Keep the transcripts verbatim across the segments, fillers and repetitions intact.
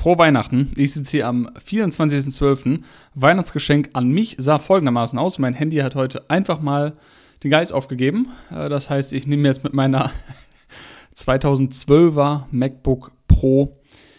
frohe Weihnachten. Ich sitze hier am vierundzwanzigsten zwölften Weihnachtsgeschenk an mich sah folgendermaßen aus. Mein Handy hat heute einfach mal den Geist aufgegeben. Das heißt, ich nehme jetzt mit meiner zweitausendzwölfer MacBook Pro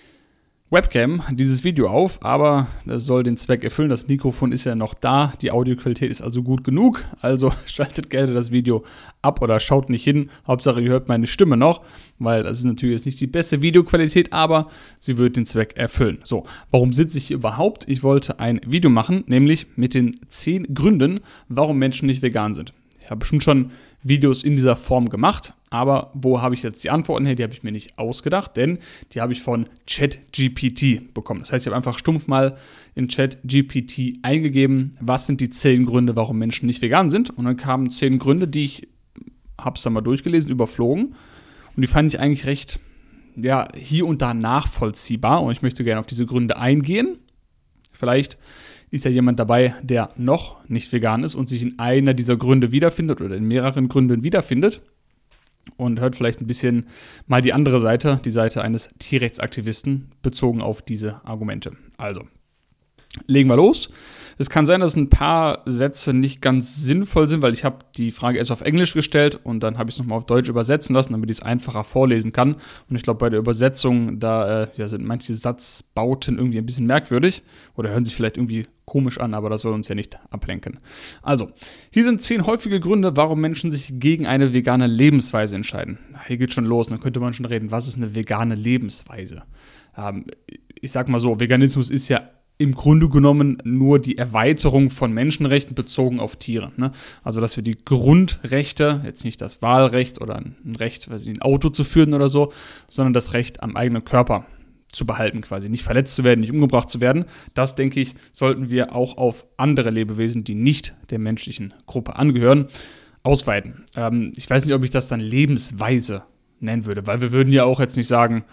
Webcam dieses Video auf, aber das soll den Zweck erfüllen. Das Mikrofon ist ja noch da, die Audioqualität ist also gut genug, also schaltet gerne das Video ab oder schaut nicht hin. Hauptsache, ihr hört meine Stimme noch, weil das ist natürlich jetzt nicht die beste Videoqualität, aber sie wird den Zweck erfüllen. So, warum sitze ich hier überhaupt? Ich wollte ein Video machen, nämlich mit den zehn Gründen, warum Menschen nicht vegan sind. Ich habe bestimmt schon Videos in dieser Form gemacht, aber wo habe ich jetzt die Antworten her? Die habe ich mir nicht ausgedacht, denn die habe ich von ChatGPT bekommen. Das heißt, ich habe einfach stumpf mal in ChatGPT eingegeben, was sind die zehn Gründe, warum Menschen nicht vegan sind. Und dann kamen zehn Gründe, die ich, habe es dann mal durchgelesen, überflogen. Und die fand ich eigentlich recht, ja, hier und da nachvollziehbar. Und ich möchte gerne auf diese Gründe eingehen. Vielleicht ist ja jemand dabei, der noch nicht vegan ist und sich in einer dieser Gründe wiederfindet oder in mehreren Gründen wiederfindet und hört vielleicht ein bisschen mal die andere Seite, die Seite eines Tierrechtsaktivisten, bezogen auf diese Argumente. Also, legen wir los. Es kann sein, dass ein paar Sätze nicht ganz sinnvoll sind, weil ich habe die Frage erst auf Englisch gestellt und dann habe ich es nochmal auf Deutsch übersetzen lassen, damit ich es einfacher vorlesen kann. Und ich glaube, bei der Übersetzung, da äh, ja, sind manche Satzbauten irgendwie ein bisschen merkwürdig oder hören sich vielleicht irgendwie komisch an, aber das soll uns ja nicht ablenken. Also, hier sind zehn häufige Gründe, warum Menschen sich gegen eine vegane Lebensweise entscheiden. Hier geht schon los, dann könnte man schon reden, was ist eine vegane Lebensweise? Ähm, ich sag mal so, Veganismus ist ja im Grunde genommen nur die Erweiterung von Menschenrechten bezogen auf Tiere. Ne? Also, dass wir die Grundrechte, jetzt nicht das Wahlrecht oder ein Recht, weiß ich, ein Auto zu führen oder so, sondern das Recht am eigenen Körper zu behalten quasi, nicht verletzt zu werden, nicht umgebracht zu werden. Das, denke ich, sollten wir auch auf andere Lebewesen, die nicht der menschlichen Gruppe angehören, ausweiten. Ähm, ich weiß nicht, ob ich das dann Lebensweise nennen würde, weil wir würden ja auch jetzt nicht sagen,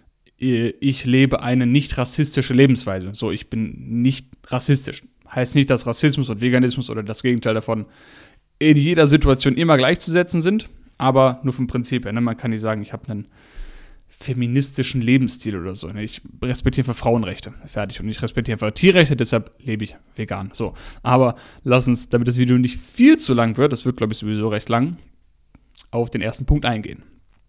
ich lebe eine nicht rassistische Lebensweise. So, ich bin nicht rassistisch. Heißt nicht, dass Rassismus und Veganismus oder das Gegenteil davon in jeder Situation immer gleichzusetzen sind, aber nur vom Prinzip her. Ne? Man kann nicht sagen, ich habe einen feministischen Lebensstil oder so. Ne? Ich respektiere für Frauenrechte. Fertig. Und ich respektiere für Tierrechte, deshalb lebe ich vegan. So, aber lass uns, damit das Video nicht viel zu lang wird, das wird, glaube ich, sowieso recht lang, auf den ersten Punkt eingehen.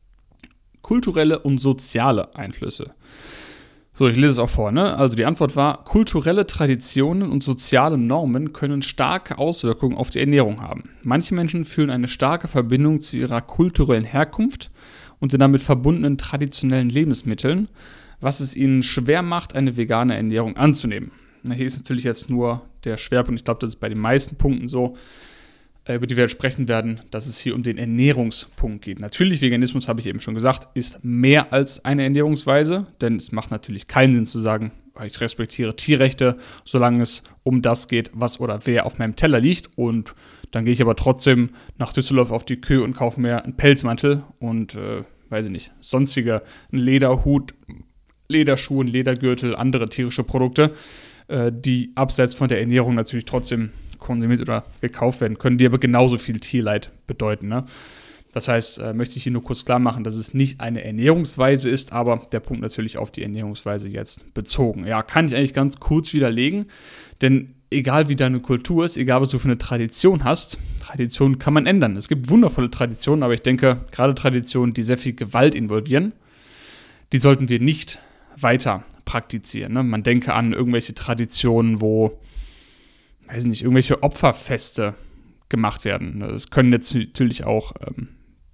Kulturelle und soziale Einflüsse. So, ich lese es auch vor, ne? Also die Antwort war, kulturelle Traditionen und soziale Normen können starke Auswirkungen auf die Ernährung haben. Manche Menschen fühlen eine starke Verbindung zu ihrer kulturellen Herkunft und den damit verbundenen traditionellen Lebensmitteln, was es ihnen schwer macht, eine vegane Ernährung anzunehmen. Na, hier ist natürlich jetzt nur der Schwerpunkt, ich glaube, das ist bei den meisten Punkten so, über die wir jetzt sprechen werden, dass es hier um den Ernährungspunkt geht. Natürlich, Veganismus, habe ich eben schon gesagt, ist mehr als eine Ernährungsweise, denn es macht natürlich keinen Sinn zu sagen, ich respektiere Tierrechte, solange es um das geht, was oder wer auf meinem Teller liegt, und dann gehe ich aber trotzdem nach Düsseldorf auf die Kühe und kaufe mir einen Pelzmantel und, äh, weiß ich nicht, sonstige, einen Lederhut, Lederschuhe, einen Ledergürtel, andere tierische Produkte, äh, die abseits von der Ernährung natürlich trotzdem konsumiert oder gekauft werden können, die aber genauso viel Tierleid bedeuten. Ne? Das heißt, äh, möchte ich hier nur kurz klar machen, dass es nicht eine Ernährungsweise ist, aber der Punkt natürlich auf die Ernährungsweise jetzt bezogen. Ja, kann ich eigentlich ganz kurz widerlegen, denn egal wie deine Kultur ist, egal was du für eine Tradition hast, Traditionen kann man ändern. Es gibt wundervolle Traditionen, aber ich denke, gerade Traditionen, die sehr viel Gewalt involvieren, die sollten wir nicht weiter praktizieren. Ne? Man denke an irgendwelche Traditionen, wo weiß nicht, irgendwelche Opferfeste gemacht werden. Das können jetzt natürlich auch, ähm,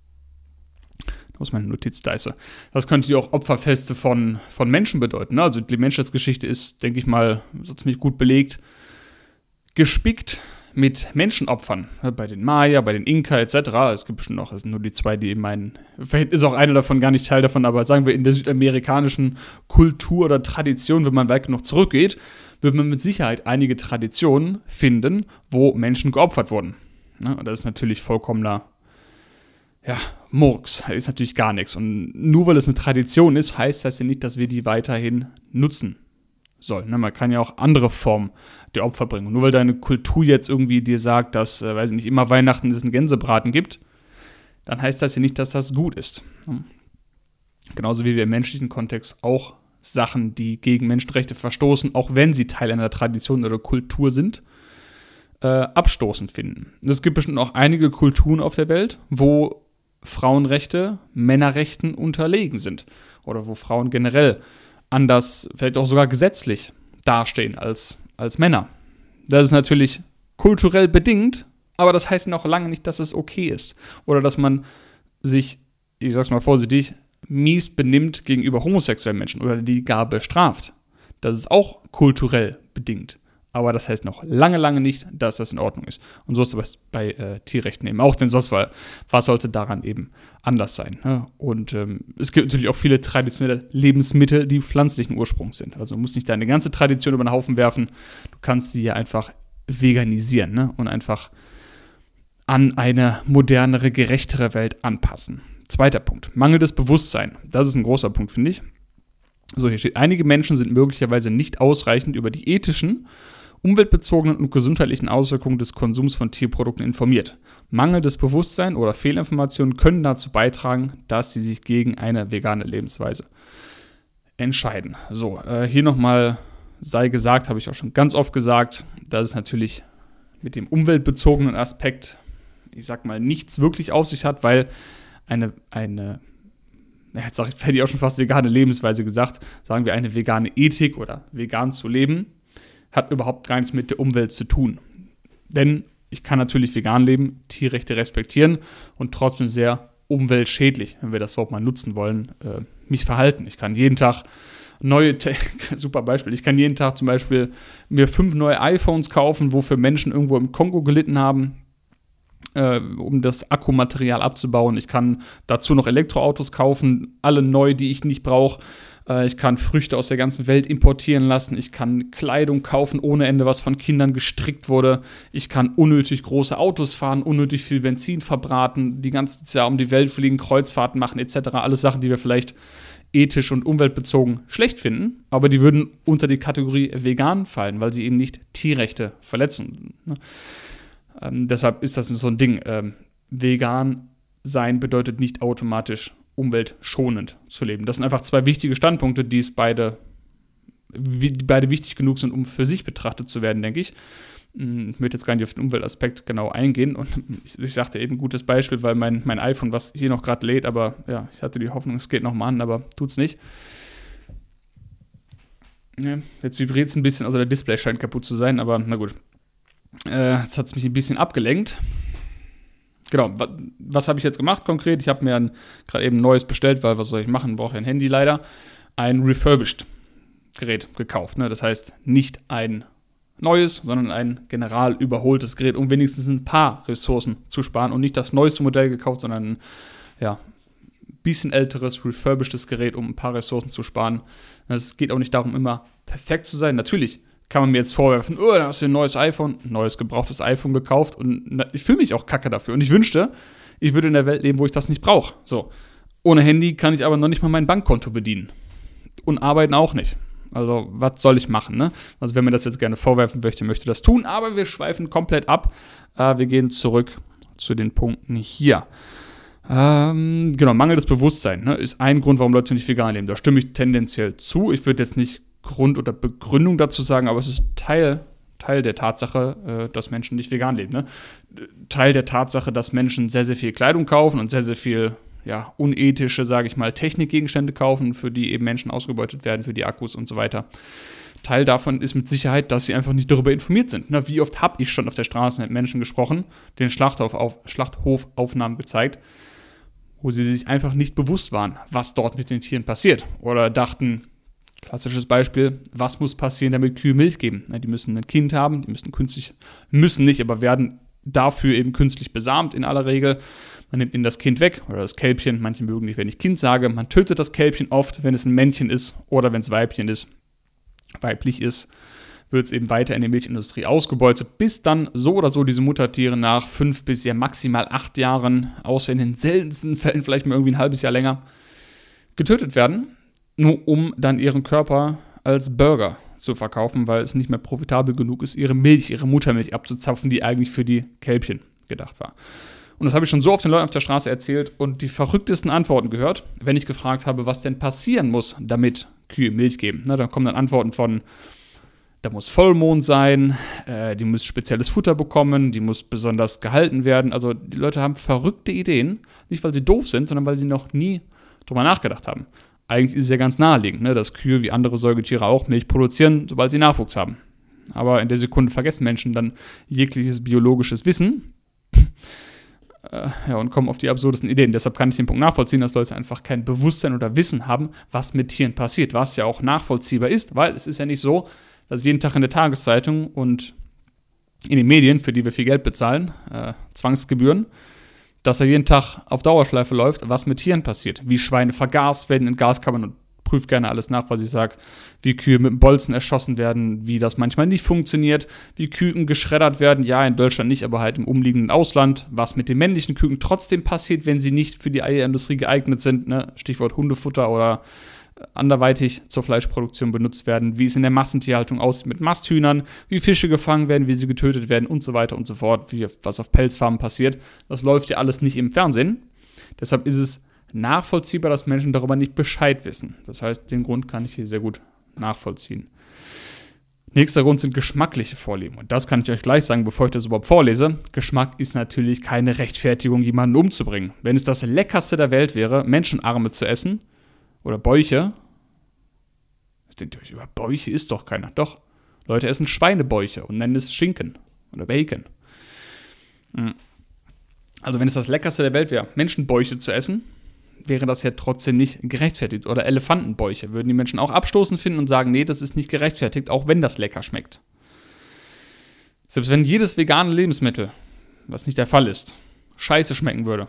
wo ist meine Notiz, da ist sie. Das könnte auch Opferfeste von, von Menschen bedeuten. Ne? Also die Menschheitsgeschichte ist, denke ich mal, so ziemlich gut belegt, gespickt mit Menschenopfern. Ne? Bei den Maya, bei den Inka et cetera. Es gibt bestimmt noch, das sind nur die zwei, die in meinen, vielleicht ist auch einer davon gar nicht Teil davon, aber sagen wir in der südamerikanischen Kultur oder Tradition, wenn man weit genug zurückgeht, wird man mit Sicherheit einige Traditionen finden, wo Menschen geopfert wurden. Ja, und das ist natürlich vollkommener, ja, Murks. Das ist natürlich gar nichts. Und nur weil es eine Tradition ist, heißt das ja nicht, dass wir die weiterhin nutzen sollen. Ne? Man kann ja auch andere Formen der Opfer bringen. Und nur weil deine Kultur jetzt irgendwie dir sagt, dass, äh, weiß ich nicht, immer Weihnachten es einen Gänsebraten gibt, dann heißt das ja nicht, dass das gut ist. Genauso wie wir im menschlichen Kontext auch Sachen, die gegen Menschenrechte verstoßen, auch wenn sie Teil einer Tradition oder Kultur sind, äh, abstoßend finden. Es gibt bestimmt auch einige Kulturen auf der Welt, wo Frauenrechte Männerrechten unterlegen sind oder wo Frauen generell anders, vielleicht auch sogar gesetzlich dastehen als, als Männer. Das ist natürlich kulturell bedingt, aber das heißt noch lange nicht, dass es okay ist oder dass man sich, ich sag's mal vorsichtig, mies benimmt gegenüber homosexuellen Menschen oder die gar bestraft. Das ist auch kulturell bedingt. Aber das heißt noch lange, lange nicht, dass das in Ordnung ist. Und so ist es bei äh, Tierrechten eben auch, denn sonst, weil, was sollte daran eben anders sein? Ne? Und ähm, es gibt natürlich auch viele traditionelle Lebensmittel, die pflanzlichen Ursprungs sind. Also du musst nicht deine ganze Tradition über den Haufen werfen, du kannst sie ja einfach veganisieren, ne? Und einfach an eine modernere, gerechtere Welt anpassen. Zweiter Punkt, mangelndes Bewusstsein. Das ist ein großer Punkt, finde ich. So, hier steht, einige Menschen sind möglicherweise nicht ausreichend über die ethischen, umweltbezogenen und gesundheitlichen Auswirkungen des Konsums von Tierprodukten informiert. Mangelndes Bewusstsein oder Fehlinformationen können dazu beitragen, dass sie sich gegen eine vegane Lebensweise entscheiden. So, äh, hier nochmal sei gesagt, habe ich auch schon ganz oft gesagt, dass es natürlich mit dem umweltbezogenen Aspekt, ich sag mal, nichts wirklich auf sich hat, weil eine, eine jetzt sag ich, hätte ich auch schon fast vegane Lebensweise gesagt, sagen wir eine vegane Ethik oder vegan zu leben, hat überhaupt gar nichts mit der Umwelt zu tun. Denn ich kann natürlich vegan leben, Tierrechte respektieren und trotzdem sehr umweltschädlich, wenn wir das Wort mal nutzen wollen, äh, mich verhalten. Ich kann jeden Tag neue, Te- super Beispiel, ich kann jeden Tag zum Beispiel mir fünf neue iPhones kaufen, wofür Menschen irgendwo im Kongo gelitten haben, Äh, um das Akkumaterial abzubauen. Ich kann dazu noch Elektroautos kaufen, alle neu, die ich nicht brauche. Äh, ich kann Früchte aus der ganzen Welt importieren lassen. Ich kann Kleidung kaufen ohne Ende, was von Kindern gestrickt wurde. Ich kann unnötig große Autos fahren, unnötig viel Benzin verbraten, die ganze Zeit um die Welt fliegen, Kreuzfahrten machen et cetera. Alles Sachen, die wir vielleicht ethisch und umweltbezogen schlecht finden, aber die würden unter die Kategorie vegan fallen, weil sie eben nicht Tierrechte verletzen. Ne? Ähm, deshalb ist das so ein Ding. Ähm, vegan sein bedeutet nicht automatisch umweltschonend zu leben. Das sind einfach zwei wichtige Standpunkte, die es beide, wie, die beide wichtig genug sind, um für sich betrachtet zu werden, denke ich. Ich möchte jetzt gar nicht auf den Umweltaspekt genau eingehen. Und ich, ich sagte eben, gutes Beispiel, weil mein, mein iPhone, was hier noch gerade lädt, aber ja, ich hatte die Hoffnung, es geht nochmal an, aber tut's nicht. Ja, jetzt vibriert es ein bisschen, also der Display scheint kaputt zu sein, aber na gut. Äh, jetzt hat es mich ein bisschen abgelenkt. Genau, was, was habe ich jetzt gemacht konkret? Ich habe mir gerade eben ein neues bestellt, weil was soll ich machen? Brauche ja ein Handy leider. Ein refurbished Gerät gekauft. Ne? Das heißt, nicht ein neues, sondern ein general überholtes Gerät, um wenigstens ein paar Ressourcen zu sparen und nicht das neueste Modell gekauft, sondern ein ja, bisschen älteres, refurbishedes Gerät, um ein paar Ressourcen zu sparen. Es geht auch nicht darum, immer perfekt zu sein. Natürlich kann man mir jetzt vorwerfen, oh, da hast du ein neues iPhone, ein neues gebrauchtes iPhone gekauft und ich fühle mich auch kacke dafür. Und ich wünschte, ich würde in der Welt leben, wo ich das nicht brauche. So. Ohne Handy kann ich aber noch nicht mal mein Bankkonto bedienen. Und arbeiten auch nicht. Also, was soll ich machen, ne? Also, wer mir das jetzt gerne vorwerfen möchte, möchte das tun. Aber wir schweifen komplett ab. Äh, wir gehen zurück zu den Punkten hier. Ähm, genau, mangelndes Bewusstsein, ne, ist ein Grund, warum Leute nicht vegan leben. Da stimme ich tendenziell zu. Ich würde jetzt nicht Grund oder Begründung dazu sagen, aber es ist Teil, Teil der Tatsache, äh, dass Menschen nicht vegan leben. Ne? Teil der Tatsache, dass Menschen sehr, sehr viel Kleidung kaufen und sehr, sehr viel ja, unethische, sage ich mal, Technikgegenstände kaufen, für die eben Menschen ausgebeutet werden, für die Akkus und so weiter. Teil davon ist mit Sicherheit, dass sie einfach nicht darüber informiert sind. Na, wie oft habe ich schon auf der Straße mit Menschen gesprochen, den Schlachthof auf, Schlachthofaufnahmen gezeigt, wo sie sich einfach nicht bewusst waren, was dort mit den Tieren passiert. Oder dachten, klassisches Beispiel, was muss passieren, damit Kühe Milch geben? Na, die müssen ein Kind haben, die müssen künstlich, müssen nicht, aber werden dafür eben künstlich besamt in aller Regel. Man nimmt ihnen das Kind weg oder das Kälbchen, manche mögen nicht, wenn ich Kind sage. Man tötet das Kälbchen oft, wenn es ein Männchen ist oder wenn es Weibchen ist. Weiblich ist, wird es eben weiter in der Milchindustrie ausgebeutet, bis dann so oder so diese Muttertiere nach fünf bis ja maximal acht Jahren, außer in den seltensten Fällen vielleicht mal irgendwie ein halbes Jahr länger, getötet werden, nur um dann ihren Körper als Burger zu verkaufen, weil es nicht mehr profitabel genug ist, ihre Milch, ihre Muttermilch abzuzapfen, die eigentlich für die Kälbchen gedacht war. Und das habe ich schon so oft den Leuten auf der Straße erzählt und die verrücktesten Antworten gehört, wenn ich gefragt habe, was denn passieren muss, damit Kühe Milch geben. Na, da kommen dann Antworten von, da muss Vollmond sein, äh, die muss spezielles Futter bekommen, die muss besonders gehalten werden. Also die Leute haben verrückte Ideen, nicht weil sie doof sind, sondern weil sie noch nie drüber nachgedacht haben. Eigentlich ist es ja ganz naheliegend, ne, dass Kühe wie andere Säugetiere auch Milch produzieren, sobald sie Nachwuchs haben. Aber in der Sekunde vergessen Menschen dann jegliches biologisches Wissen äh, ja, und kommen auf die absurdesten Ideen. Deshalb kann ich den Punkt nachvollziehen, dass Leute einfach kein Bewusstsein oder Wissen haben, was mit Tieren passiert, was ja auch nachvollziehbar ist, weil es ist ja nicht so, dass jeden Tag in der Tageszeitung und in den Medien, für die wir viel Geld bezahlen, äh, Zwangsgebühren, dass er jeden Tag auf Dauerschleife läuft, was mit Tieren passiert. Wie Schweine vergast werden in Gaskammern, und prüft gerne alles nach, was ich sage, wie Kühe mit dem Bolzen erschossen werden, wie das manchmal nicht funktioniert, wie Küken geschreddert werden, ja, in Deutschland nicht, aber halt im umliegenden Ausland, was mit den männlichen Küken trotzdem passiert, wenn sie nicht für die Eierindustrie geeignet sind, ne? Stichwort Hundefutter oder anderweitig zur Fleischproduktion benutzt werden, wie es in der Massentierhaltung aussieht mit Masthühnern, wie Fische gefangen werden, wie sie getötet werden und so weiter und so fort, wie, was auf Pelzfarmen passiert. Das läuft ja alles nicht im Fernsehen. Deshalb ist es nachvollziehbar, dass Menschen darüber nicht Bescheid wissen. Das heißt, den Grund kann ich hier sehr gut nachvollziehen. Nächster Grund sind geschmackliche Vorlieben. Und das kann ich euch gleich sagen, bevor ich das überhaupt vorlese. Geschmack ist natürlich keine Rechtfertigung, jemanden umzubringen. Wenn es das Leckerste der Welt wäre, Menschenarme zu essen oder Bäuche, was denkt ihr euch über Bäuche? Ist doch keiner. Doch, Leute essen Schweinebäuche und nennen es Schinken oder Bacon. Also wenn es das Leckerste der Welt wäre, Menschenbäuche zu essen, wäre das ja trotzdem nicht gerechtfertigt. Oder Elefantenbäuche würden die Menschen auch abstoßend finden und sagen, nee, das ist nicht gerechtfertigt, auch wenn das lecker schmeckt. Selbst wenn jedes vegane Lebensmittel, was nicht der Fall ist, scheiße schmecken würde,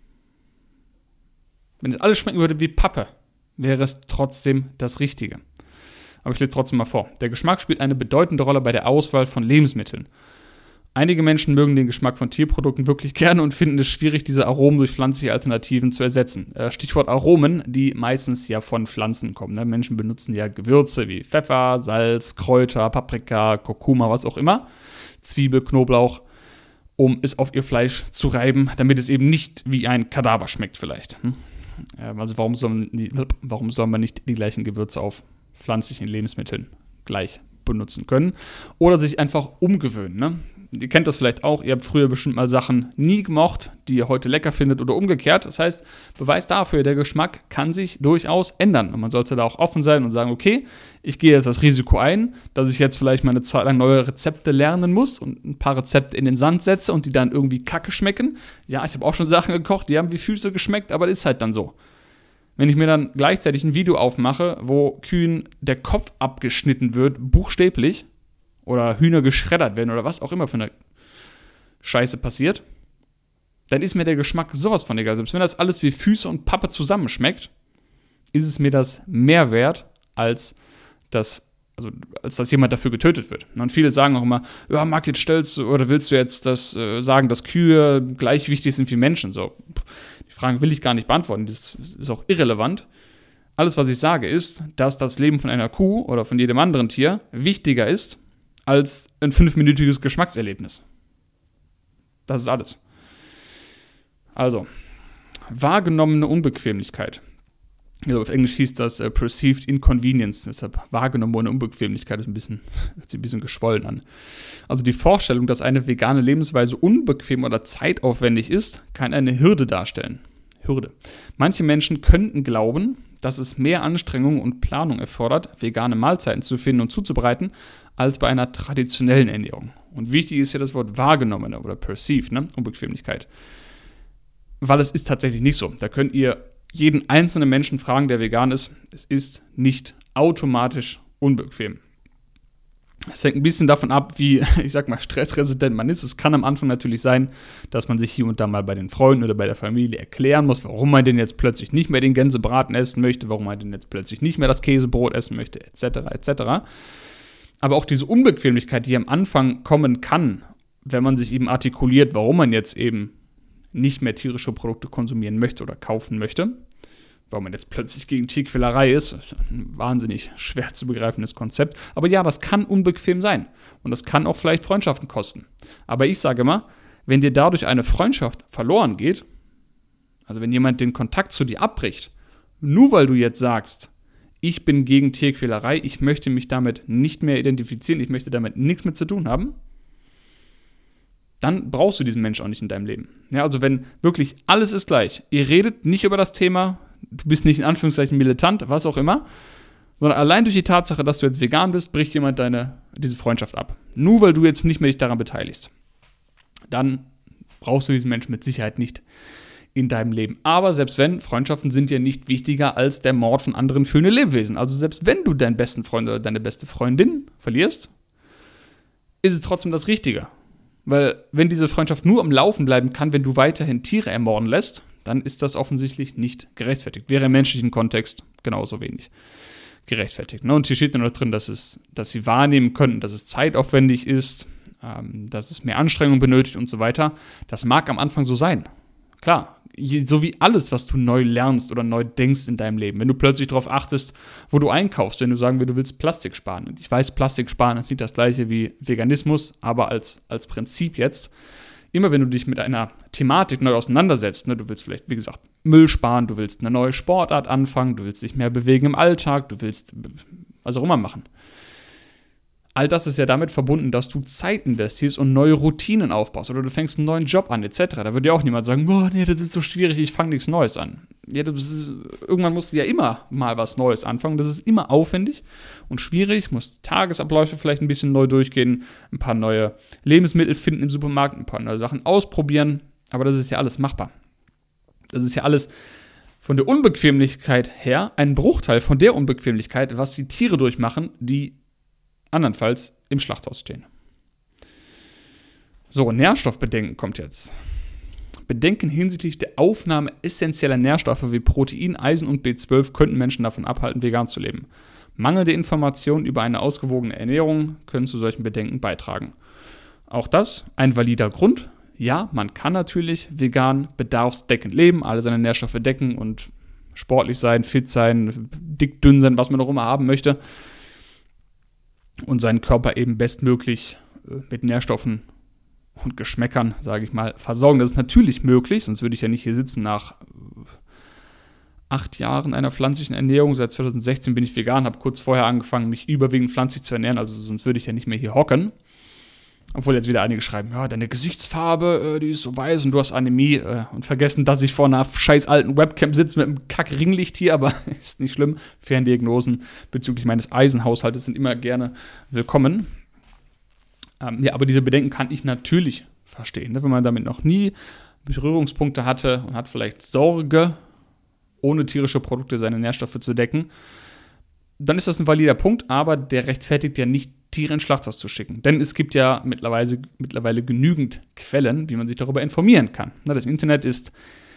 wenn es alles schmecken würde wie Pappe, wäre es trotzdem das Richtige. Aber ich lese trotzdem mal vor. Der Geschmack spielt eine bedeutende Rolle bei der Auswahl von Lebensmitteln. Einige Menschen mögen den Geschmack von Tierprodukten wirklich gerne und finden es schwierig, diese Aromen durch pflanzliche Alternativen zu ersetzen. Stichwort Aromen, die meistens ja von Pflanzen kommen. Ne? Menschen benutzen ja Gewürze wie Pfeffer, Salz, Kräuter, Paprika, Kurkuma, was auch immer, Zwiebel, Knoblauch, um es auf ihr Fleisch zu reiben, damit es eben nicht wie ein Kadaver schmeckt vielleicht. Hm? Also warum soll, man die, warum soll man nicht die gleichen Gewürze auf pflanzlichen Lebensmitteln gleich benutzen können? Oder sich einfach umgewöhnen, ne? Ihr kennt das vielleicht auch, ihr habt früher bestimmt mal Sachen nie gemocht, die ihr heute lecker findet oder umgekehrt. Das heißt, Beweis dafür, der Geschmack kann sich durchaus ändern. Und man sollte da auch offen sein und sagen, okay, ich gehe jetzt das Risiko ein, dass ich jetzt vielleicht mal eine Zeit lang neue Rezepte lernen muss und ein paar Rezepte in den Sand setze und die dann irgendwie kacke schmecken. Ja, ich habe auch schon Sachen gekocht, die haben wie Füße geschmeckt, aber das ist halt dann so. Wenn ich mir dann gleichzeitig ein Video aufmache, wo Kühen der Kopf abgeschnitten wird, buchstäblich, oder Hühner geschreddert werden oder was auch immer für eine Scheiße passiert, dann ist mir der Geschmack sowas von egal. Selbst wenn das alles wie Füße und Pappe zusammenschmeckt, ist es mir das mehr wert, als dass, also, als dass jemand dafür getötet wird. Und viele sagen auch immer, ja, Marc, stellst du oder willst du jetzt das äh, sagen, dass Kühe gleich wichtig sind wie Menschen? So, die Fragen will ich gar nicht beantworten, das ist auch irrelevant. Alles, was ich sage, ist, dass das Leben von einer Kuh oder von jedem anderen Tier wichtiger ist als ein fünfminütiges Geschmackserlebnis. Das ist alles. Also, wahrgenommene Unbequemlichkeit. Also auf Englisch hieß das uh, Perceived Inconvenience, deshalb wahrgenommene Unbequemlichkeit ist ein bisschen, hört sich ein bisschen geschwollen an. Also die Vorstellung, dass eine vegane Lebensweise unbequem oder zeitaufwendig ist, kann eine Hürde darstellen. Hürde. Manche Menschen könnten glauben, dass es mehr Anstrengung und Planung erfordert, vegane Mahlzeiten zu finden und zuzubereiten, als bei einer traditionellen Ernährung. Und wichtig ist ja das Wort wahrgenommene oder perceived, ne? Unbequemlichkeit. Weil es ist tatsächlich nicht so. Da könnt ihr jeden einzelnen Menschen fragen, der vegan ist. Es ist nicht automatisch unbequem. Es hängt ein bisschen davon ab, wie, ich sag mal, stressresistent man ist. Es kann am Anfang natürlich sein, dass man sich hier und da mal bei den Freunden oder bei der Familie erklären muss, warum man denn jetzt plötzlich nicht mehr den Gänsebraten essen möchte, warum man denn jetzt plötzlich nicht mehr das Käsebrot essen möchte, et cetera et cetera. Aber auch diese Unbequemlichkeit, die am Anfang kommen kann, wenn man sich eben artikuliert, warum man jetzt eben nicht mehr tierische Produkte konsumieren möchte oder kaufen möchte, weil man jetzt plötzlich gegen Tierquälerei ist, das ist ein wahnsinnig schwer zu begreifendes Konzept. Aber ja, das kann unbequem sein und das kann auch vielleicht Freundschaften kosten. Aber ich sage immer, wenn dir dadurch eine Freundschaft verloren geht, also wenn jemand den Kontakt zu dir abbricht, nur weil du jetzt sagst, ich bin gegen Tierquälerei, ich möchte mich damit nicht mehr identifizieren, ich möchte damit nichts mehr zu tun haben, dann brauchst du diesen Menschen auch nicht in deinem Leben. Ja, also wenn wirklich alles ist gleich, ihr redet nicht über das Thema, du bist nicht in Anführungszeichen militant, was auch immer, sondern allein durch die Tatsache, dass du jetzt vegan bist, bricht jemand deine, diese Freundschaft ab. Nur weil du jetzt nicht mehr dich daran beteiligst. Dann brauchst du diesen Menschen mit Sicherheit nicht in deinem Leben. Aber selbst wenn, Freundschaften sind ja nicht wichtiger als der Mord von anderen fühlenden Lebewesen. Also selbst wenn du deinen besten Freund oder deine beste Freundin verlierst, ist es trotzdem das Richtige. Weil wenn diese Freundschaft nur am Laufen bleiben kann, wenn du weiterhin Tiere ermorden lässt, dann ist das offensichtlich nicht gerechtfertigt. Wäre im menschlichen Kontext genauso wenig gerechtfertigt. Und hier steht dann noch drin, dass, es, dass sie wahrnehmen könnten, dass es zeitaufwendig ist, ähm, dass es mehr Anstrengung benötigt und so weiter. Das mag am Anfang so sein. Klar, so wie alles, was du neu lernst oder neu denkst in deinem Leben. Wenn du plötzlich darauf achtest, wo du einkaufst, wenn du sagen willst, du willst Plastik sparen. Und ich weiß, Plastik sparen ist nicht das gleiche wie Veganismus, aber als, als Prinzip jetzt, immer wenn du dich mit einer Thematik neu auseinandersetzt, ne, du willst vielleicht, wie gesagt, Müll sparen, du willst eine neue Sportart anfangen, du willst dich mehr bewegen im Alltag, du willst was auch immer machen. All das ist ja damit verbunden, dass du Zeit investierst und neue Routinen aufbaust oder du fängst einen neuen Job an, et cetera. Da würde ja auch niemand sagen, boah, nee, das ist so schwierig, ich fange nichts Neues an. Ja, das ist, irgendwann musst du ja immer mal was Neues anfangen. Das ist immer aufwendig und schwierig, musst Tagesabläufe vielleicht ein bisschen neu durchgehen, ein paar neue Lebensmittel finden im Supermarkt, ein paar neue Sachen ausprobieren, aber das ist ja alles machbar. Das ist ja alles von der Unbequemlichkeit her ein Bruchteil von der Unbequemlichkeit, was die Tiere durchmachen, die andernfalls im Schlachthaus stehen. So, Nährstoffbedenken kommt jetzt. Bedenken hinsichtlich der Aufnahme essentieller Nährstoffe wie Protein, Eisen und B zwölf könnten Menschen davon abhalten, vegan zu leben. Mangelnde Informationen über eine ausgewogene Ernährung können zu solchen Bedenken beitragen. Auch das ein valider Grund. Ja, man kann natürlich vegan bedarfsdeckend leben, alle seine Nährstoffe decken und sportlich sein, fit sein, dick, dünn sein, was man auch immer haben möchte. Und seinen Körper eben bestmöglich mit Nährstoffen und Geschmäckern, sage ich mal, versorgen. Das ist natürlich möglich, sonst würde ich ja nicht hier sitzen nach acht Jahren einer pflanzlichen Ernährung. Seit zwanzig sechzehn bin ich vegan, habe kurz vorher angefangen, mich überwiegend pflanzlich zu ernähren, also sonst würde ich ja nicht mehr hier hocken. Obwohl jetzt wieder einige schreiben, ja, deine Gesichtsfarbe, die ist so weiß und du hast Anämie und vergessen, dass ich vor einer scheiß alten Webcam sitze mit einem Kack-Ringlicht hier, aber ist nicht schlimm. Ferndiagnosen bezüglich meines Eisenhaushaltes sind immer gerne willkommen. Ähm, ja, aber diese Bedenken kann ich natürlich verstehen, ne? Wenn man damit noch nie Berührungspunkte hatte und hat vielleicht Sorge, ohne tierische Produkte seine Nährstoffe zu decken, dann ist das ein valider Punkt, aber der rechtfertigt ja nicht, Tiere ins Schlachthaus zu schicken. Denn es gibt ja mittlerweile, mittlerweile genügend Quellen, wie man sich darüber informieren kann. Das Internet ist,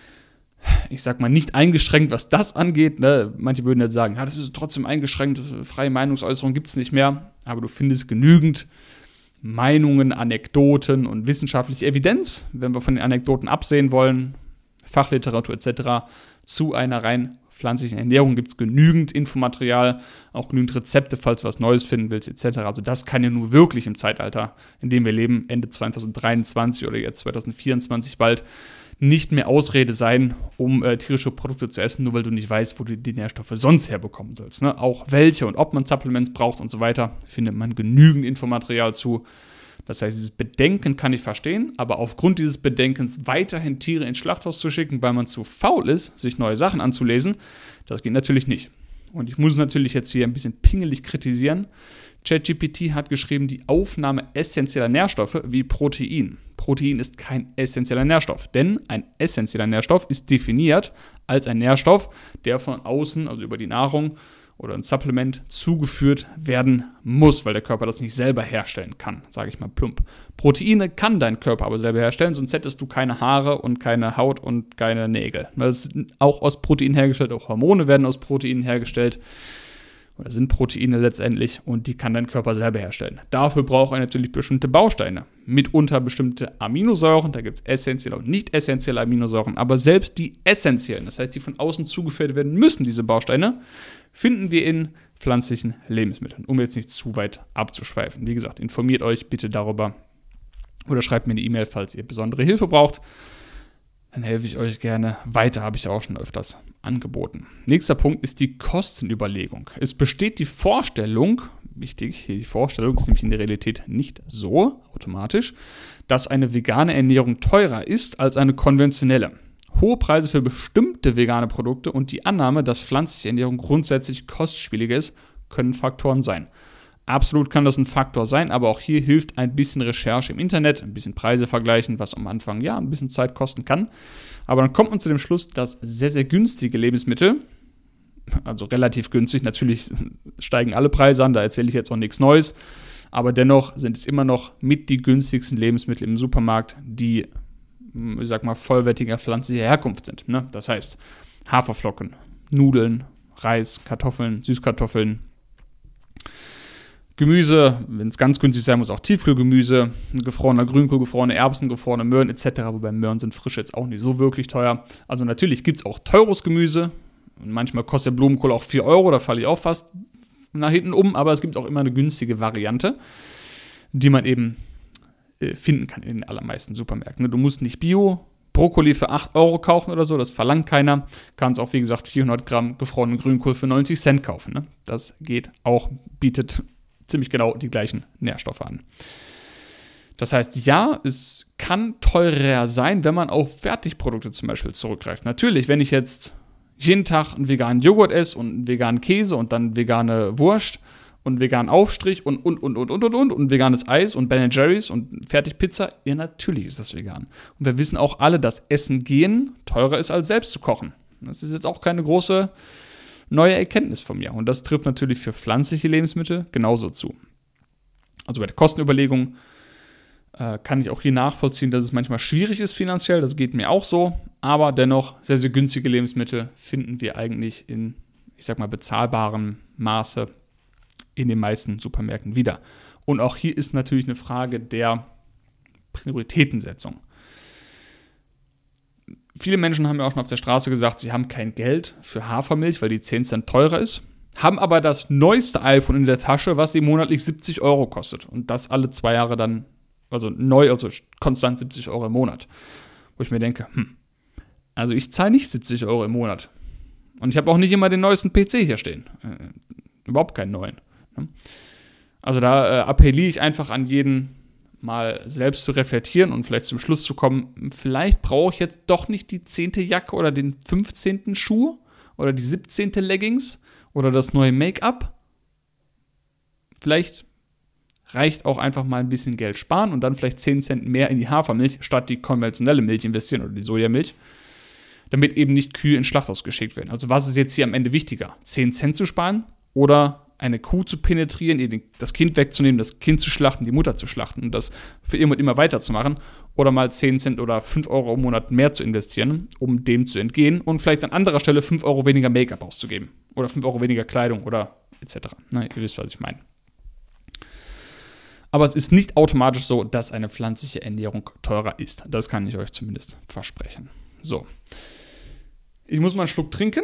ich sag mal, nicht eingeschränkt, was das angeht. Manche würden jetzt sagen, ja, das ist trotzdem eingeschränkt, freie Meinungsäußerung gibt es nicht mehr. Aber du findest genügend Meinungen, Anekdoten und wissenschaftliche Evidenz, wenn wir von den Anekdoten absehen wollen, Fachliteratur et cetera, zu einer rein pflanzlichen Ernährung gibt es genügend Infomaterial, auch genügend Rezepte, falls du was Neues finden willst, et cetera. Also das kann ja nur wirklich im Zeitalter, in dem wir leben, Ende zwanzig dreiundzwanzig oder jetzt zwanzig vierundzwanzig bald, nicht mehr Ausrede sein, um äh, tierische Produkte zu essen, nur weil du nicht weißt, wo du die Nährstoffe sonst herbekommen sollst. Ne? Auch welche und ob man Supplements braucht und so weiter, findet man genügend Infomaterial zu. Das heißt, dieses Bedenken kann ich verstehen, aber aufgrund dieses Bedenkens weiterhin Tiere ins Schlachthaus zu schicken, weil man zu faul ist, sich neue Sachen anzulesen, das geht natürlich nicht. Und ich muss natürlich jetzt hier ein bisschen pingelig kritisieren. ChatGPT hat geschrieben, die Aufnahme essentieller Nährstoffe wie Protein. Protein ist kein essentieller Nährstoff, denn ein essentieller Nährstoff ist definiert als ein Nährstoff, der von außen, also über die Nahrung, oder ein Supplement zugeführt werden muss, weil der Körper das nicht selber herstellen kann, sage ich mal plump. Proteine kann dein Körper aber selber herstellen, sonst hättest du keine Haare und keine Haut und keine Nägel. Das ist auch aus Protein hergestellt, auch Hormone werden aus Proteinen hergestellt oder sind Proteine letztendlich und die kann dein Körper selber herstellen. Dafür braucht er natürlich bestimmte Bausteine, mitunter bestimmte Aminosäuren, da gibt es essentielle und nicht essentielle Aminosäuren, aber selbst die essentiellen, das heißt, die von außen zugeführt werden müssen, diese Bausteine, finden wir in pflanzlichen Lebensmitteln, um jetzt nicht zu weit abzuschweifen. Wie gesagt, informiert euch bitte darüber oder schreibt mir eine E-Mail, falls ihr besondere Hilfe braucht. dann helfe ich euch gerne weiter, habe ich auch schon öfters angeboten. Nächster Punkt ist die Kostenüberlegung. Es besteht die Vorstellung, wichtig, hier die Vorstellung ist nämlich in der Realität nicht so automatisch, dass eine vegane Ernährung teurer ist als eine konventionelle. Hohe Preise für bestimmte vegane Produkte und die Annahme, dass pflanzliche Ernährung grundsätzlich kostspieliger ist, können Faktoren sein. Absolut kann das ein Faktor sein, aber auch hier hilft ein bisschen Recherche im Internet, ein bisschen Preise vergleichen, was am Anfang ja ein bisschen Zeit kosten kann. Aber dann kommt man zu dem Schluss, dass sehr, sehr günstige Lebensmittel, also relativ günstig, natürlich steigen alle Preise an, da erzähle ich jetzt auch nichts Neues, aber dennoch sind es immer noch mit die günstigsten Lebensmittel im Supermarkt, die, ich sag mal, vollwertiger pflanzlicher Herkunft sind. Ne? Das heißt Haferflocken, Nudeln, Reis, Kartoffeln, Süßkartoffeln, Gemüse, wenn es ganz günstig sein muss, auch Tiefkühlgemüse, gefrorener Grünkohl, gefrorene Erbsen, gefrorene Möhren et cetera. Wobei Möhren sind frisch jetzt auch nicht so wirklich teuer. Also natürlich gibt es auch teures Gemüse. Und manchmal kostet der Blumenkohl auch vier Euro, da falle ich auch fast nach hinten um. Aber es gibt auch immer eine günstige Variante, die man eben äh, finden kann in den allermeisten Supermärkten. Du musst nicht Bio, Brokkoli für acht Euro kaufen oder so, das verlangt keiner. Kannst auch, wie gesagt, vierhundert Gramm gefrorenen Grünkohl für neunzig Cent kaufen. Ne? Das geht auch, bietet ziemlich genau die gleichen Nährstoffe an. Das heißt, ja, es kann teurer sein, wenn man auf Fertigprodukte zum Beispiel zurückgreift. Natürlich, wenn ich jetzt jeden Tag einen veganen Joghurt esse und einen veganen Käse und dann vegane Wurst und einen veganen Aufstrich und, und, und, und, und, und, und, und veganes Eis und Ben and Jerry's und Fertigpizza, ja, natürlich ist das vegan. Und wir wissen auch alle, dass Essen gehen teurer ist, als selbst zu kochen. Das ist jetzt auch keine große neue Erkenntnis von mir. Und das trifft natürlich für pflanzliche Lebensmittel genauso zu. Also bei der Kostenüberlegung äh, kann ich auch hier nachvollziehen, dass es manchmal schwierig ist finanziell. Das geht mir auch so. Aber dennoch sehr, sehr günstige Lebensmittel finden wir eigentlich in, ich sag mal, bezahlbarem Maße in den meisten Supermärkten wieder. Und auch hier ist natürlich eine Frage der Prioritätensetzung. Viele Menschen haben ja auch schon auf der Straße gesagt, sie haben kein Geld für Hafermilch, weil die zehn Cent teurer ist, haben aber das neueste iPhone in der Tasche, was sie monatlich siebzig Euro kostet. Und das alle zwei Jahre dann, also neu, also konstant siebzig Euro im Monat. Wo ich mir denke, hm, also ich zahle nicht siebzig Euro im Monat. Und ich habe auch nicht immer den neuesten P C hier stehen. Äh, überhaupt keinen neuen. Ne? Also da äh, appelliere ich einfach an jeden, mal selbst zu reflektieren und vielleicht zum Schluss zu kommen, vielleicht brauche ich jetzt doch nicht die zehnte Jacke oder den fünfzehnten Schuh oder die siebzehnte Leggings oder das neue Make-up. Vielleicht reicht auch einfach mal ein bisschen Geld sparen und dann vielleicht zehn Cent mehr in die Hafermilch statt die konventionelle Milch investieren oder die Sojamilch, damit eben nicht Kühe ins Schlachthaus geschickt werden. Also was ist jetzt hier am Ende wichtiger? zehn Cent zu sparen oder eine Kuh zu penetrieren, das Kind wegzunehmen, das Kind zu schlachten, die Mutter zu schlachten und das für immer und immer weiterzumachen oder mal zehn Cent oder fünf Euro im Monat mehr zu investieren, um dem zu entgehen und vielleicht an anderer Stelle fünf Euro weniger Make-up auszugeben oder fünf Euro weniger Kleidung oder et cetera. Na, ihr wisst, was ich meine. Aber es ist nicht automatisch so, dass eine pflanzliche Ernährung teurer ist. Das kann ich euch zumindest versprechen. So. Ich muss mal einen Schluck trinken.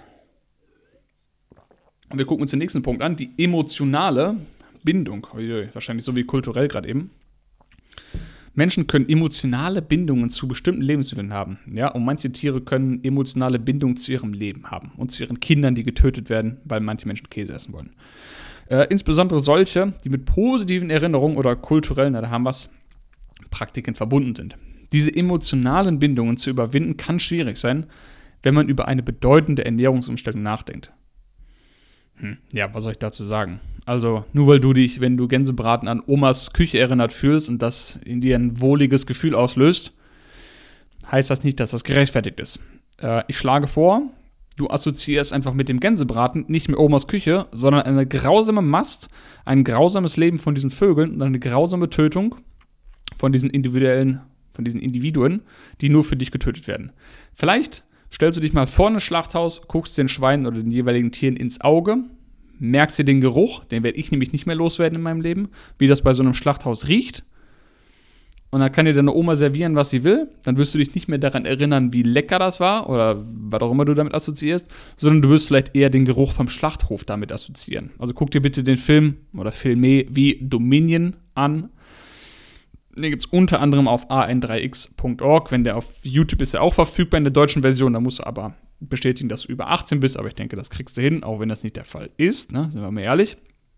Und wir gucken uns den nächsten Punkt an, die emotionale Bindung. Wahrscheinlich so wie kulturell gerade eben. Menschen können emotionale Bindungen zu bestimmten Lebensmitteln haben. Ja, und manche Tiere können emotionale Bindungen zu ihrem Leben haben und zu ihren Kindern, die getötet werden, weil manche Menschen Käse essen wollen. Äh, insbesondere solche, die mit positiven Erinnerungen oder kulturellen, na, da haben wir es, Praktiken verbunden sind. Diese emotionalen Bindungen zu überwinden kann schwierig sein, wenn man über eine bedeutende Ernährungsumstellung nachdenkt. Hm, ja, was soll ich dazu sagen? Also, nur weil du dich, wenn du Gänsebraten an Omas Küche erinnert fühlst und das in dir ein wohliges Gefühl auslöst, heißt das nicht, dass das gerechtfertigt ist. Äh, ich schlage vor, du assoziierst einfach mit dem Gänsebraten nicht mehr Omas Küche, sondern eine grausame Mast, ein grausames Leben von diesen Vögeln und eine grausame Tötung von diesen individuellen, von diesen Individuen, die nur für dich getötet werden. Vielleicht stellst du dich mal vor ein Schlachthaus, guckst den Schweinen oder den jeweiligen Tieren ins Auge, merkst dir den Geruch, den werde ich nämlich nicht mehr loswerden in meinem Leben, wie das bei so einem Schlachthaus riecht. Und dann kann dir deine Oma servieren, was sie will. Dann wirst du dich nicht mehr daran erinnern, wie lecker das war oder was auch immer du damit assoziierst, sondern du wirst vielleicht eher den Geruch vom Schlachthof damit assoziieren. Also guck dir bitte den Film oder Filme wie Dominion an. Den gibt es unter anderem auf a n drei x punkt org. Wenn der auf YouTube ist, er auch verfügbar in der deutschen Version. Da musst du aber bestätigen, dass du über achtzehn bist. Aber ich denke, das kriegst du hin, auch wenn das nicht der Fall ist. Ne? Sind wir mal ehrlich.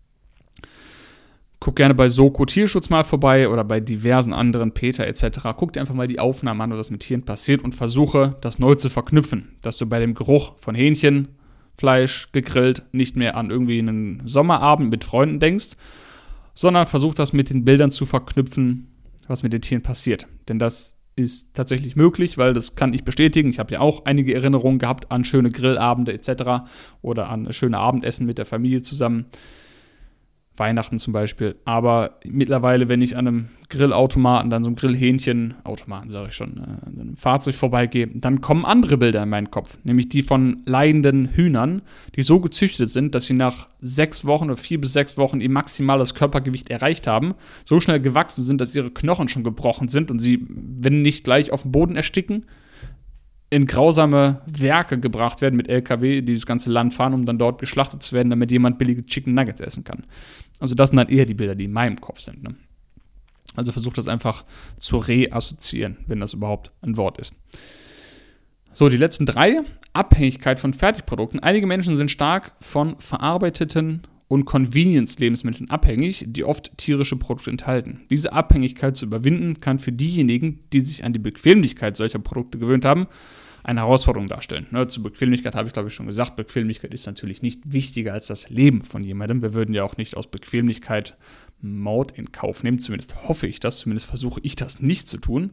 Guck gerne bei Soko Tierschutz mal vorbei oder bei diversen anderen, Peter et cetera. Guck dir einfach mal die Aufnahmen an, was mit Tieren passiert und versuche, das neu zu verknüpfen. Dass du bei dem Geruch von Hähnchenfleisch gegrillt nicht mehr an irgendwie einen Sommerabend mit Freunden denkst, sondern versuch das mit den Bildern zu verknüpfen, was mit den Tieren passiert. Denn das ist tatsächlich möglich, weil das kann ich bestätigen. Ich habe ja auch einige Erinnerungen gehabt an schöne Grillabende et cetera oder an schöne Abendessen mit der Familie zusammen. Weihnachten zum Beispiel. Aber mittlerweile, wenn ich an einem Grillautomaten, dann so einem Grillhähnchen, Automaten sage ich schon, äh, an einem Fahrzeug vorbeigehe, dann kommen andere Bilder in meinen Kopf. Nämlich die von leidenden Hühnern, die so gezüchtet sind, dass sie nach sechs Wochen oder vier bis sechs Wochen ihr maximales Körpergewicht erreicht haben, so schnell gewachsen sind, dass ihre Knochen schon gebrochen sind und sie, wenn nicht gleich auf dem Boden ersticken, in grausame Werke gebracht werden mit L K W, die das ganze Land fahren, um dann dort geschlachtet zu werden, damit jemand billige Chicken Nuggets essen kann. Also das sind dann eher die Bilder, die in meinem Kopf sind. Ne? Also versucht das einfach zu reassoziieren, wenn das überhaupt ein Wort ist. So, die letzten drei. Abhängigkeit von Fertigprodukten. Einige Menschen sind stark von verarbeiteten und Convenience-Lebensmitteln abhängig, die oft tierische Produkte enthalten. Diese Abhängigkeit zu überwinden, kann für diejenigen, die sich an die Bequemlichkeit solcher Produkte gewöhnt haben, eine Herausforderung darstellen. Ne, zur Bequemlichkeit habe ich, glaube ich, schon gesagt. Bequemlichkeit ist natürlich nicht wichtiger als das Leben von jemandem. Wir würden ja auch nicht aus Bequemlichkeit Mord in Kauf nehmen. Zumindest hoffe ich das. Zumindest versuche ich das nicht zu tun.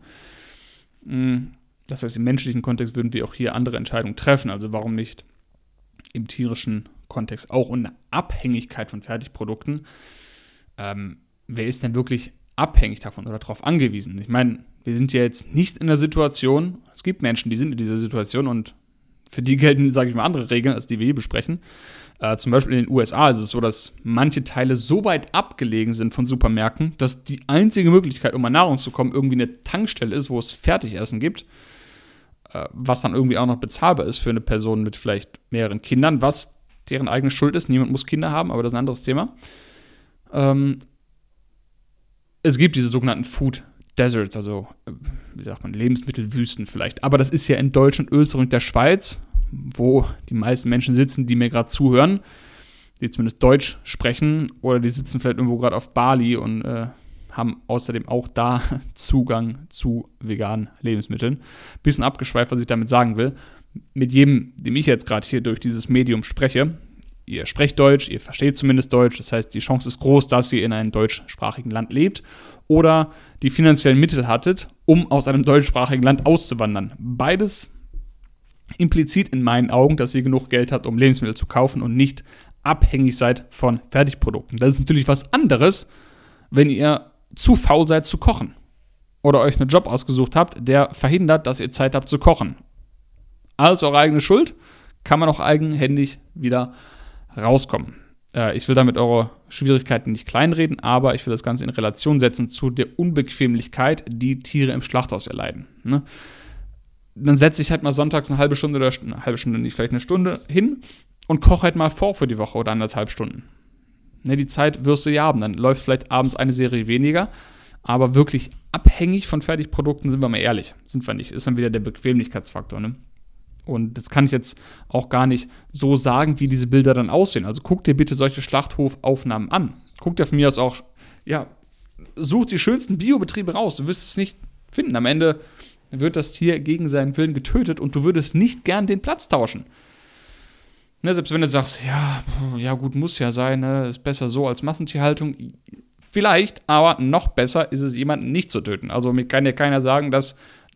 Das heißt, im menschlichen Kontext würden wir auch hier andere Entscheidungen treffen. Also warum nicht im tierischen Kontext auch? Und eine Abhängigkeit von Fertigprodukten. Ähm, wer ist denn wirklich abhängig davon oder darauf angewiesen? Ich meine, wir sind ja jetzt nicht in der Situation, es gibt Menschen, die sind in dieser Situation und für die gelten, sage ich mal, andere Regeln, als die wir hier besprechen. Äh, zum Beispiel in den U S A ist es so, dass manche Teile so weit abgelegen sind von Supermärkten, dass die einzige Möglichkeit, um an Nahrung zu kommen, irgendwie eine Tankstelle ist, wo es Fertigessen gibt, äh, was dann irgendwie auch noch bezahlbar ist für eine Person mit vielleicht mehreren Kindern, was deren eigene Schuld ist. Niemand muss Kinder haben, aber das ist ein anderes Thema. Ähm, es gibt diese sogenannten Food Deserts, also, wie sagt man, Lebensmittelwüsten vielleicht. Aber das ist ja in Deutschland, Österreich und der Schweiz, wo die meisten Menschen sitzen, die mir gerade zuhören, die zumindest Deutsch sprechen, oder die sitzen vielleicht irgendwo gerade auf Bali und äh, haben außerdem auch da Zugang zu veganen Lebensmitteln. Bisschen abgeschweift, was ich damit sagen will. Mit jedem, dem ich jetzt gerade hier durch dieses Medium spreche, ihr sprecht Deutsch, ihr versteht zumindest Deutsch, das heißt, die Chance ist groß, dass ihr in einem deutschsprachigen Land lebt oder die finanziellen Mittel hattet, um aus einem deutschsprachigen Land auszuwandern. Beides implizit in meinen Augen, dass ihr genug Geld habt, um Lebensmittel zu kaufen und nicht abhängig seid von Fertigprodukten. Das ist natürlich was anderes, wenn ihr zu faul seid zu kochen oder euch einen Job ausgesucht habt, der verhindert, dass ihr Zeit habt zu kochen. Alles eure eigene Schuld, kann man auch eigenhändig wieder rauskommen. Äh, ich will damit eure Schwierigkeiten nicht kleinreden, aber ich will das Ganze in Relation setzen zu der Unbequemlichkeit, die Tiere im Schlachthaus erleiden. Ne? Dann setze ich halt mal sonntags eine halbe Stunde oder eine halbe Stunde, nicht vielleicht eine Stunde hin und koche halt mal vor für die Woche oder anderthalb Stunden. Ne, die Zeit wirst du ja haben, dann läuft vielleicht abends eine Serie weniger, aber wirklich abhängig von Fertigprodukten, sind wir mal ehrlich, sind wir nicht. Ist dann wieder der Bequemlichkeitsfaktor, ne? Und das kann ich jetzt auch gar nicht so sagen, wie diese Bilder dann aussehen. Also guck dir bitte solche Schlachthofaufnahmen an. Guck dir von mir aus auch, ja, such die schönsten Biobetriebe raus. Du wirst es nicht finden. Am Ende wird das Tier gegen seinen Willen getötet und du würdest nicht gern den Platz tauschen. Ne, selbst wenn du sagst, ja, ja gut, muss ja sein, ne, ist besser so als Massentierhaltung. Vielleicht, aber noch besser ist es, jemanden nicht zu töten. Also mir kann ja keiner sagen, dass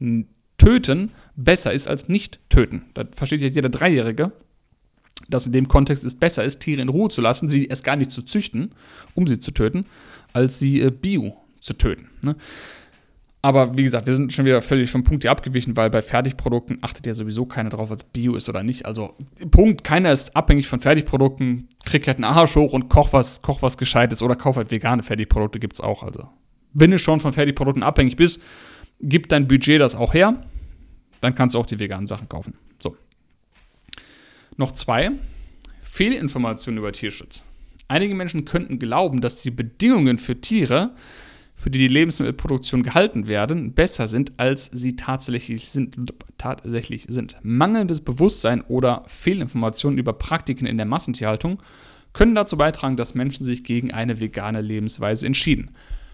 Töten besser ist als nicht töten. Das versteht ja jeder Dreijährige, dass in dem Kontext es besser ist, Tiere in Ruhe zu lassen, sie erst gar nicht zu züchten, um sie zu töten, als sie äh, bio zu töten. Ne? Aber wie gesagt, wir sind schon wieder völlig vom Punkt hier abgewichen, weil bei Fertigprodukten achtet ja sowieso keiner drauf, ob Bio ist oder nicht. Also Punkt, keiner ist abhängig von Fertigprodukten, krieg halt einen Arsch hoch und koch was, koch was Gescheites oder kauf halt vegane Fertigprodukte, gibt's auch. Also wenn du schon von Fertigprodukten abhängig bist, gib dein Budget das auch her, dann kannst du auch die veganen Sachen kaufen. So. Noch zwei. Fehlinformationen über Tierschutz. Einige Menschen könnten glauben, dass die Bedingungen für Tiere für die die Lebensmittelproduktion gehalten werden, besser sind, als sie tatsächlich sind. Tatsächlich sind. Mangelndes Bewusstsein oder Fehlinformationen über Praktiken in der Massentierhaltung können dazu beitragen, dass Menschen sich gegen eine vegane Lebensweise entschieden.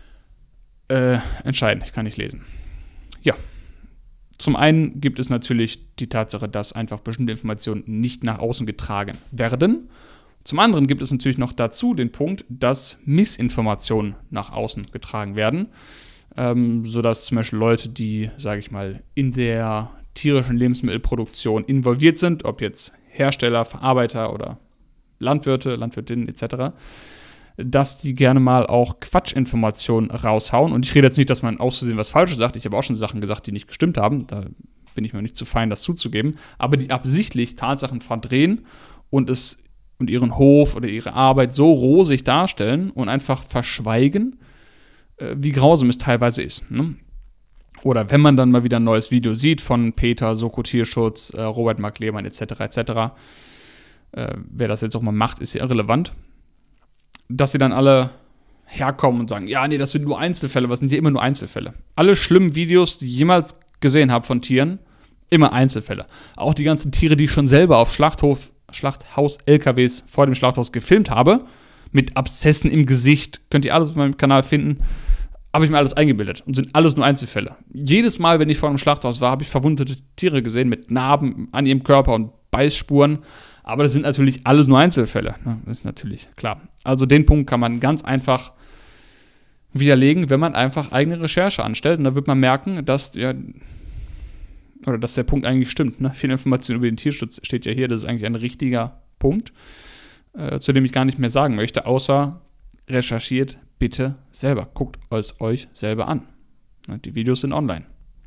Äh, entscheiden, ich kann nicht lesen. Ja. Zum einen gibt es natürlich die Tatsache, dass einfach bestimmte Informationen nicht nach außen getragen werden. Zum anderen gibt es natürlich noch dazu den Punkt, dass Missinformationen nach außen getragen werden, ähm, sodass zum Beispiel Leute, die, sage ich mal, in der tierischen Lebensmittelproduktion involviert sind, ob jetzt Hersteller, Verarbeiter oder Landwirte, Landwirtinnen et cetera, dass die gerne mal auch Quatschinformationen raushauen. Und ich rede jetzt nicht, dass man aus Versehen was Falsches sagt. Ich habe auch schon Sachen gesagt, die nicht gestimmt haben. Da bin ich mir nicht zu fein, das zuzugeben. Aber die absichtlich Tatsachen verdrehen und es und ihren Hof oder ihre Arbeit so rosig darstellen und einfach verschweigen, äh, wie grausam es teilweise ist. Ne? Oder wenn man dann mal wieder ein neues Video sieht von Peter, Soko Tierschutz, äh, Robert Mark Lehmann et cetera et cetera, äh, wer das jetzt auch mal macht, ist ja irrelevant, dass sie dann alle herkommen und sagen, ja, nee, das sind nur Einzelfälle, was sind hier immer nur Einzelfälle. Alle schlimmen Videos, die ich jemals gesehen habe von Tieren, immer Einzelfälle. Auch die ganzen Tiere, die ich schon selber auf Schlachthof Schlachthaus-L K Ws vor dem Schlachthaus gefilmt habe, mit Abszessen im Gesicht, könnt ihr alles auf meinem Kanal finden, habe ich mir alles eingebildet und sind alles nur Einzelfälle. Jedes Mal, wenn ich vor einem Schlachthaus war, habe ich verwundete Tiere gesehen mit Narben an ihrem Körper und Beißspuren, aber das sind natürlich alles nur Einzelfälle, das ist natürlich klar. Also den Punkt kann man ganz einfach widerlegen, wenn man einfach eigene Recherche anstellt und da wird man merken, dass ja, oder dass der Punkt eigentlich stimmt. Ne? Viel Information über den Tierschutz steht ja hier, das ist eigentlich ein richtiger Punkt, äh, zu dem ich gar nicht mehr sagen möchte, außer recherchiert bitte selber. Guckt es euch selber an. Ne? Die Videos sind online.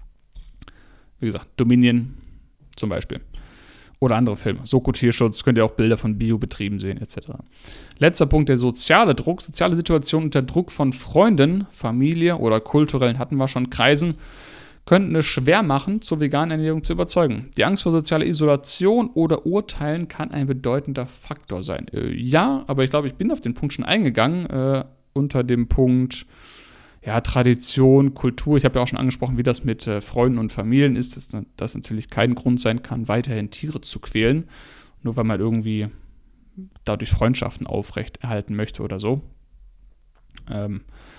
Wie gesagt, Dominion zum Beispiel. Oder andere Filme. Soko Tierschutz, könnt ihr auch Bilder von Biobetrieben sehen, et cetera. Letzter Punkt, der soziale Druck. Soziale Situation unter Druck von Freunden, Familie oder kulturellen, hatten wir schon, Kreisen, könnten es schwer machen, zur veganen Ernährung zu überzeugen. Die Angst vor sozialer Isolation oder Urteilen kann ein bedeutender Faktor sein. Äh, ja, aber ich glaube, ich bin auf den Punkt schon eingegangen, äh, unter dem Punkt ja, Tradition, Kultur. Ich habe ja auch schon angesprochen, wie das mit äh, Freunden und Familien ist, dass das natürlich kein Grund sein kann, weiterhin Tiere zu quälen, nur weil man irgendwie dadurch Freundschaften aufrechterhalten möchte oder so. Ähm,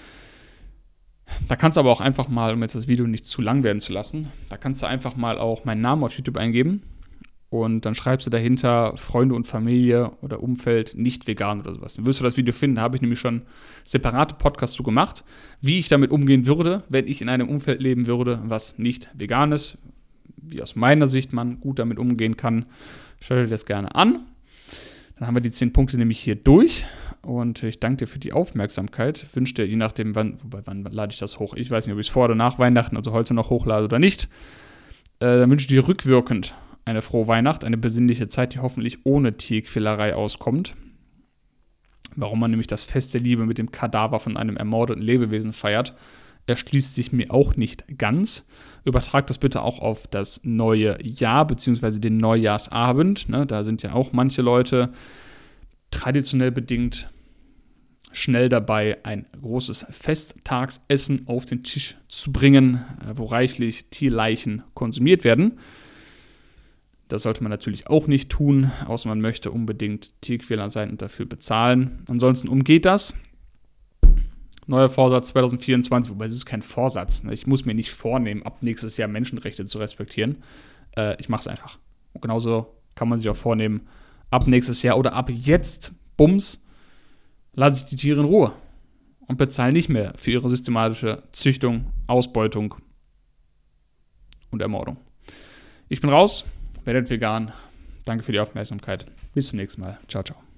Da kannst du aber auch einfach mal, um jetzt das Video nicht zu lang werden zu lassen, da kannst du einfach mal auch meinen Namen auf YouTube eingeben und dann schreibst du dahinter Freunde und Familie oder Umfeld nicht vegan oder sowas. Dann wirst du das Video finden, da habe ich nämlich schon separate Podcasts zu gemacht, wie ich damit umgehen würde, wenn ich in einem Umfeld leben würde, was nicht vegan ist, wie aus meiner Sicht man gut damit umgehen kann. Schau dir das gerne an. Dann haben wir die zehn Punkte nämlich hier durch. Und ich danke dir für die Aufmerksamkeit. Ich wünsche dir, je nachdem, wann, wobei, wann lade ich das hoch? Ich weiß nicht, ob ich es vor oder nach Weihnachten, also heute noch hochlade oder nicht. Äh, dann wünsche ich dir rückwirkend eine frohe Weihnacht, eine besinnliche Zeit, die hoffentlich ohne Tierquälerei auskommt. Warum man nämlich das Fest der Liebe mit dem Kadaver von einem ermordeten Lebewesen feiert, erschließt sich mir auch nicht ganz. Übertragt das bitte auch auf das neue Jahr, beziehungsweise den Neujahrsabend. Ne? Da sind ja auch manche Leute traditionell bedingt schnell dabei, ein großes Festtagsessen auf den Tisch zu bringen, wo reichlich Tierleichen konsumiert werden. Das sollte man natürlich auch nicht tun, außer man möchte unbedingt Tierquäler sein und dafür bezahlen. Ansonsten umgeht das. Neuer Vorsatz zwanzig vierundzwanzig, wobei es ist kein Vorsatz. Ne? Ich muss mir nicht vornehmen, ab nächstes Jahr Menschenrechte zu respektieren. Äh, ich mache es einfach. Und genauso kann man sich auch vornehmen, ab nächstes Jahr oder ab jetzt, Bums, lasse ich die Tiere in Ruhe und bezahle nicht mehr für ihre systematische Züchtung, Ausbeutung und Ermordung. Ich bin raus, werdet vegan. Danke für die Aufmerksamkeit. Bis zum nächsten Mal. Ciao, ciao.